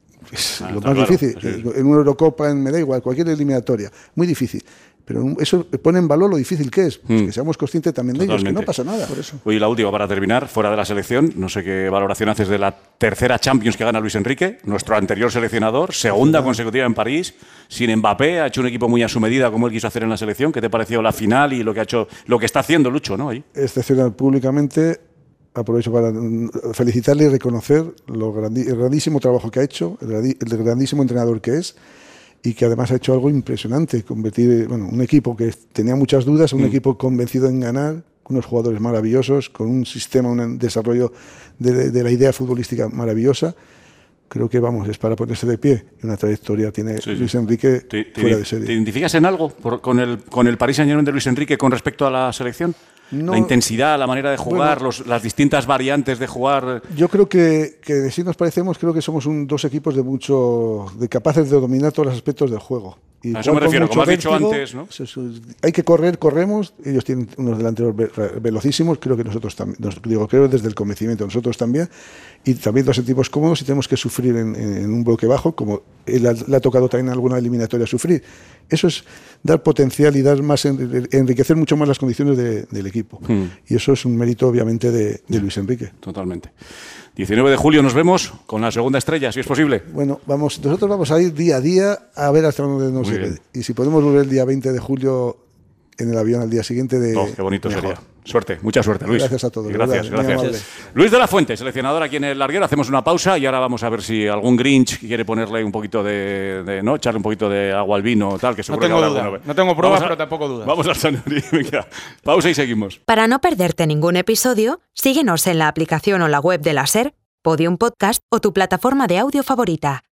F: Es
B: Ah,
F: lo
B: está
F: más
B: claro,
F: difícil.
B: sí.
F: En una Eurocopa, en, me da igual, cualquier eliminatoria. Muy difícil. Pero eso pone en valor lo difícil que es. Pues
B: Mm.
F: que seamos conscientes también de ellos, que no
B: Totalmente.
F: pasa nada por eso.
B: Oye, la última para terminar, fuera de la selección, no sé qué valoración haces de la tercera Champions que gana Luis Enrique, nuestro anterior seleccionador, segunda consecutiva en París, sin Mbappé, ha hecho un equipo muy a su medida como él quiso hacer en la selección. ¿Qué te pareció la final y lo que ha hecho, lo que está haciendo Lucho, ¿no? Ahí.
F: Excepcional públicamente, aprovecho para mm, felicitarle y reconocer lo grandi- el grandísimo trabajo que ha hecho, el, grandi- el grandísimo entrenador que es, y que además ha hecho algo impresionante, convertir bueno, un equipo que tenía muchas dudas, un
B: Mm.
F: equipo convencido en ganar, con unos jugadores maravillosos, con un sistema, un desarrollo de, de- de la idea futbolística maravillosa. Creo que, vamos, es para ponerse de pie. Y una trayectoria tiene
B: Sí, sí.
F: Luis Enrique
B: ¿Te, te-
F: fuera de
B: te
F: serie.
B: identificas en algo por- con, el, con el Paris Saint-Germain de Luis Enrique con respecto a la selección?
F: No.
B: La intensidad, la manera de jugar,
F: Bueno.
B: los- las distintas variantes de jugar.
F: Yo creo que, que si nos parecemos, creo que somos un, dos equipos de mucho, de capaces de dominar todos los aspectos del juego. Y
B: A eso me
F: jugar con
B: refiero,
F: mucho
B: como has dicho
F: vértigo,
B: antes, ¿no?
F: eso- eso es- hay que correr, corremos. Ellos tienen unos delanteros ve- re- velocísimos, creo que nosotros también, nos- digo, creo desde el convencimiento, nosotros también. Y también dos equipos cómodos y tenemos que sufrir en, en- en un bloque bajo, como él ha- le ha tocado también en alguna eliminatoria sufrir. Eso es dar potencial y dar más en- enriquecer mucho más las condiciones de- del equipo.
B: Hmm.
F: Y eso es un mérito, obviamente, de, de Luis Enrique.
B: Totalmente. diecinueve de julio nos vemos con la segunda estrella, si es posible.
F: Bueno, vamos, nosotros vamos a ir día a día a ver hasta dónde nos
B: Muy
F: lleve.
B: bien.
F: Y si podemos volver el día veinte de julio en el avión al día siguiente de...
B: Oh, qué bonito
F: mejor.
B: sería. Suerte, mucha suerte, Luis.
F: Gracias a todos,
B: Y gracias,
F: verdad, muy
B: gracias.
F: amable.
B: Luis de la Fuente, seleccionador aquí en el larguero. Hacemos una pausa y ahora vamos a ver si algún Grinch quiere ponerle un poquito de, de ¿no? Echarle un poquito de agua al vino o tal, que seguro
C: tengo
B: que habrá
C: duda.
B: alguna vez.
C: No tengo pruebas,
B: Vamos a-
C: pero tampoco dudas.
B: Vamos al Sanuri. Venga, pausa y seguimos.
A: Para no perderte ningún episodio, síguenos en la aplicación o la web de la SER, Podium Podcast o tu plataforma de audio favorita.